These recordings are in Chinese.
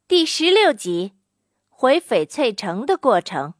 第16集，回翡翠城的过程。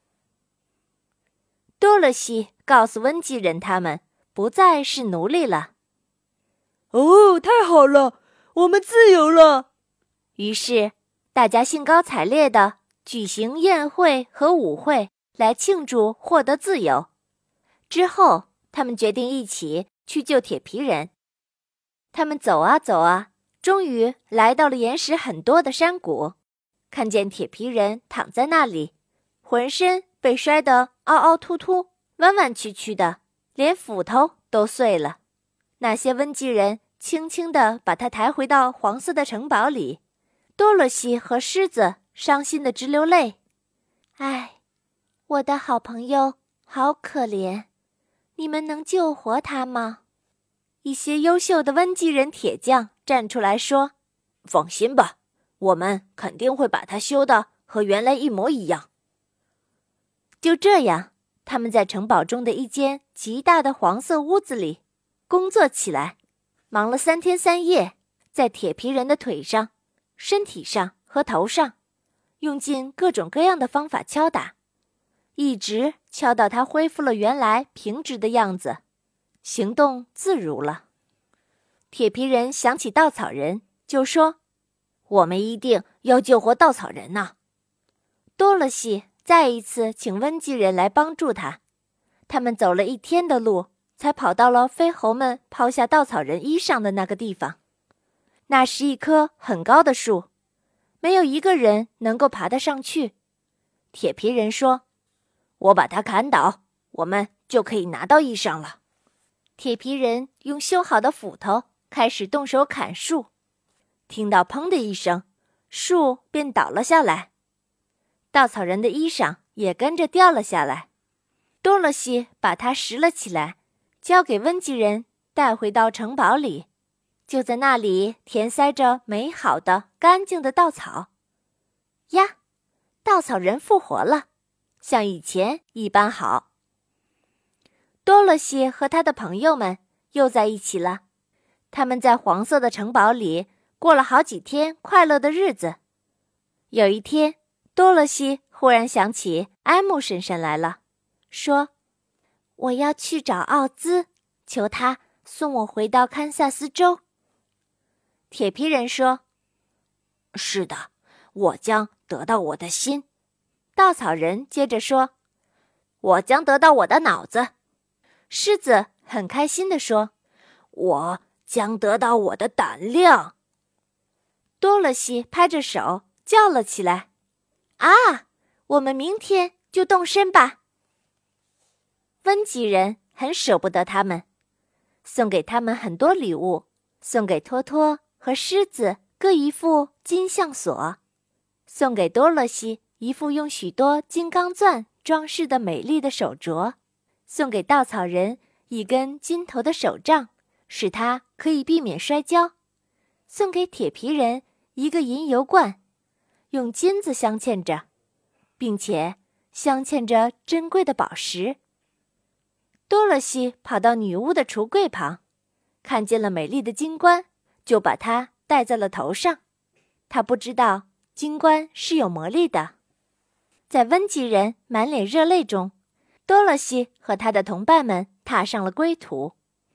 多萝西告诉温基人他们不再是奴隶了。 哦，太好了，我们自由了！ 于是大家兴高采烈地举行宴会和舞会来庆祝获得自由。之后，他们决定一起去救铁皮人。他们走啊走啊，终于来到了岩石很多的山谷，看见铁皮人躺在那里，浑身被摔得凹凹凸凸、弯弯曲曲的，连斧头都碎了。那些温基人轻轻地把他抬回到黄色的城堡里。多萝西和狮子伤心地直流泪。唉，我的好朋友，好可怜，你们能救活他吗？一些优秀的温基人铁匠站出来说： 放心吧，我们肯定会把它修得和原来一模一样。 就这样，他们在城堡中的一间极大的黄色屋子里工作起来，忙了3天3夜，在铁皮人的腿上、身体上和头上，用尽各种各样的方法敲打，一直敲到他恢复了原来平直的样子，行动自如了。铁皮人想起稻草人，就说： 我们一定要救活稻草人呐！ 多萝西再一次请温基人来帮助他。他们走了1天的路，才跑到了飞猴们抛下稻草人衣裳的那个地方。那是一棵很高的树，没有一个人能够爬得上去。铁皮人说： 我把它砍倒，我们就可以拿到衣裳了。 铁皮人用修好的斧头开始动手砍树，听到砰的一声，树便倒了下来，稻草人的衣裳也跟着掉了下来。多萝西把它拾了起来，交给温基人带回到城堡里，就在那里填塞着美好的干净的稻草。呀，稻草人复活了，像以前一般好。多萝西和他的朋友们又在一起了，他们在黄色的城堡里过了好几天快乐的日子。有一天，多萝西忽然想起埃姆婶婶来了，说：我要去找奥兹，求他送我回到堪萨斯州。铁皮人说： 是的，我将得到我的心。 稻草人接着说： 我将得到我的脑子。 狮子很开心地说： 我将得到我的胆量。 多萝西拍着手叫了起来：啊，我们明天就动身吧。温基人很舍不得他们，送给他们很多礼物，送给托托和狮子各一副金项锁，送给多萝西一副用许多金刚钻装饰的美丽的手镯，送给稻草人一根金头的手杖，使他可以避免摔跤，送给铁皮人一个银油罐，用金子镶嵌着，并且镶嵌着珍贵的宝石。多萝西跑到女巫的橱柜旁，看见了美丽的金冠，就把它戴在了头上。他不知道金冠是有魔力的。在温基人满脸热泪中，多萝西和他的同伴们踏上了归途。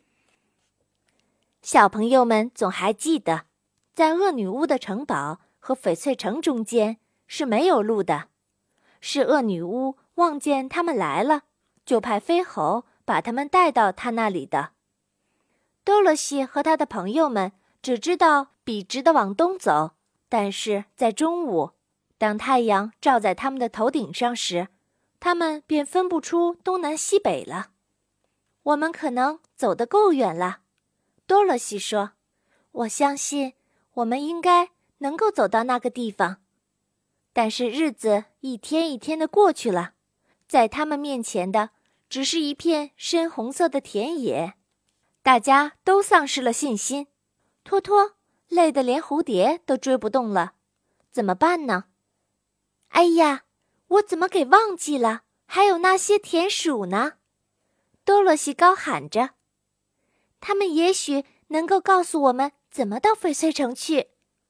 小朋友们总还记得，在恶女巫的城堡和翡翠城中间是没有路的，是恶女巫望见他们来了，就派飞猴把他们带到他那里的。多萝西和他的朋友们只知道笔直地往东走，但是在中午，当太阳照在他们的头顶上时，他们便分不出东南西北了。我们可能走得够远了，多萝西说，我相信我们应该能够走到那个地方。但是日子一天一天地过去了，在他们面前的只是一片深红色的田野，大家都丧失了信心。托托累得连蝴蝶都追不动了，怎么办呢？哎呀，我怎么给忘记了？还有那些田鼠呢？多萝西高喊着，他们也许能够告诉我们怎么到翡翠城去。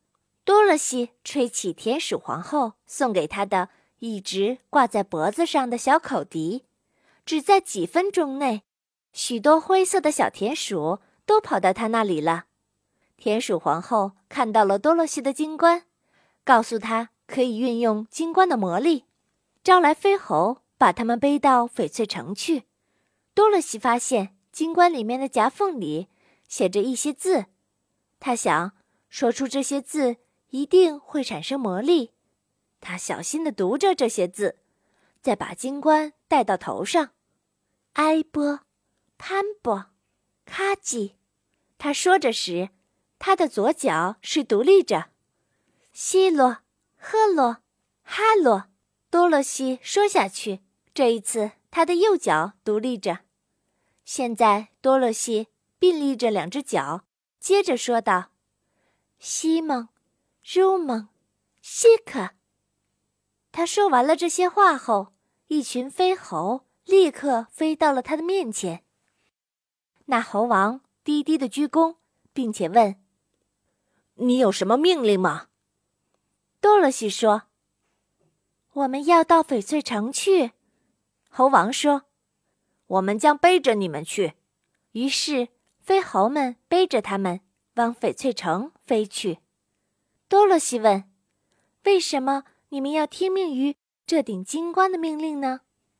多萝西吹起田鼠皇后送给她的一直挂在脖子上的小口笛，只在几分钟内，许多灰色的小田鼠都跑到她那里了。田鼠皇后看到了多萝西的金冠，告诉她可以运用金冠的魔力，招来飞猴，把它们背到翡翠城去。多萝西发现金冠里面的夹缝里写着一些字，她想说出这些字一定会产生魔力。她小心地读着这些字，再把金冠戴到头上。埃波、潘波、卡基。她说着时，她的左脚是独立着。西罗、赫罗、哈罗。多萝西说下去，这一次她的右脚独立着。现在多萝西并立着两只脚，接着说道：西蒙、如蒙、西克。他说完了这些话后，一群飞猴立刻飞到了他的面前。那猴王低低的鞠躬，并且问：你有什么命令吗？多萝西说：我们要到翡翠城去。猴王说：我们将背着你们去。于是飞猴们背着他们往翡翠城飞去。多萝西问：为什么你们要听命于这顶金冠的命令呢？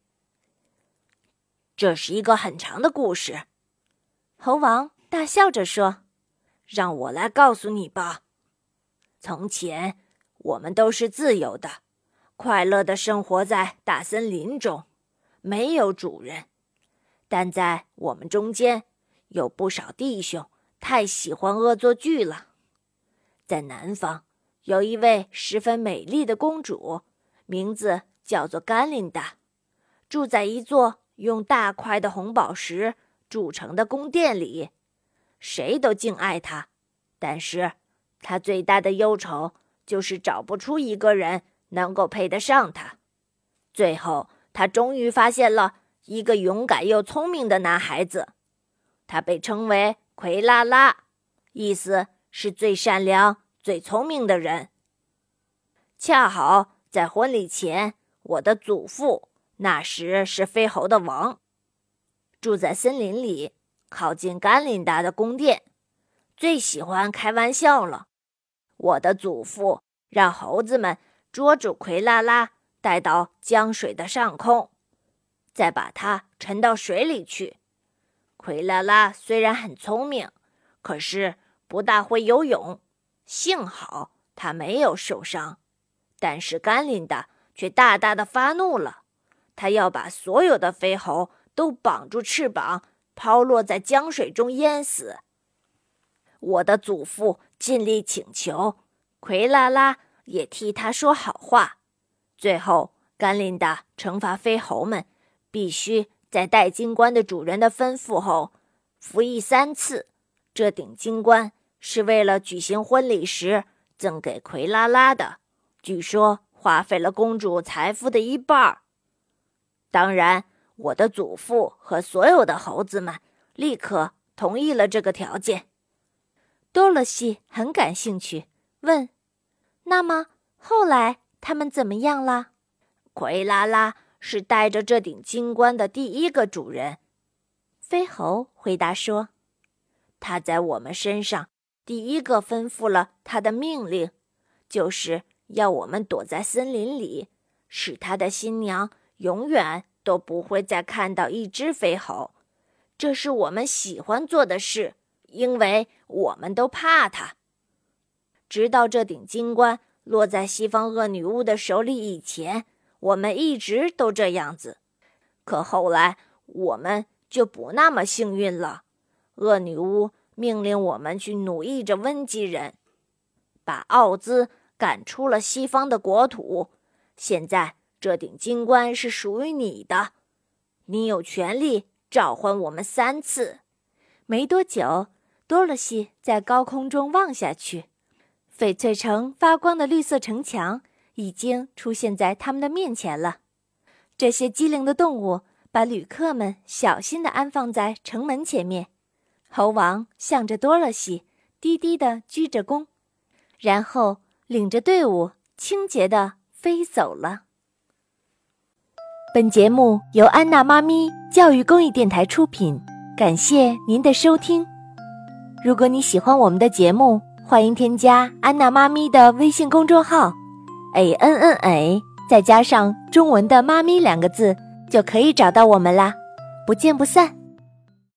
这是一个很长的故事。猴王大笑着说：让我来告诉你吧。从前我们都是自由的，快乐地生活在大森林中，没有主人。但在我们中间有不少弟兄太喜欢恶作剧了。在南方有一位十分美丽的公主，名字叫做甘琳达，住在一座用大块的红宝石铸成的宫殿里。谁都敬爱她，但是她最大的忧愁就是找不出一个人能够配得上她。最后她终于发现了一个勇敢又聪明的男孩子，他被称为奎拉拉，意思是最善良最聪明的人。恰好在婚礼前，我的祖父那时是飞猴的王，住在森林里，靠近甘琳达的宫殿，最喜欢开玩笑了。我的祖父让猴子们捉住奎拉拉，带到江水的上空，再把它沉到水里去。奎拉拉虽然很聪明，可是不大会游泳，幸好他没有受伤。但是甘琳达却大大的发怒了，他要把所有的飞猴都绑住翅膀，抛落在江水中淹死。我的祖父尽力请求，奎拉拉也替他说好话。最后甘琳达惩罚飞猴们，必须在戴金冠的主人的吩咐后服役3次。这顶金冠是为了举行婚礼时赠给奎拉拉的，据说花费了公主财富的1半。当然，我的祖父和所有的猴子们立刻同意了这个条件。多萝西很感兴趣，问：那么后来他们怎么样了？奎拉拉是戴着这顶金冠的第一个主人。飞猴回答说：他在我们身上第一个吩咐了他的命令，就是要我们躲在森林里，使他的新娘永远都不会再看到一只飞猴。这是我们喜欢做的事，因为我们都怕它。直到这顶金冠落在西方恶女巫的手里以前，我们一直都这样子。可后来我们就不那么幸运了。恶女巫命令我们去奴役着温基人，把奥兹赶出了西方的国土。现在这顶金冠是属于你的，你有权利召唤我们3次。没多久，多萝西在高空中望下去，翡翠城发光的绿色城墙已经出现在他们的面前了。这些机灵的动物把旅客们小心地安放在城门前面。猴王向着多萝西低低地鞠着躬，然后领着队伍清洁地飞走了。本节目由安娜妈咪教育公益电台出品，感谢您的收听。如果你喜欢我们的节目，欢迎添加安娜妈咪的微信公众号 ANNA， 再加上中文的妈咪2个字，就可以找到我们啦。不见不散。